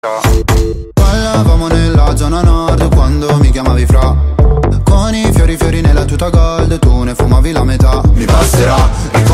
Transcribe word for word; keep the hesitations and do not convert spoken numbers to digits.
Ballavamo nella zona nord quando mi chiamavi fra. Con i fiori fiori nella tuta gold, tu ne fumavi la metà. Mi passerà,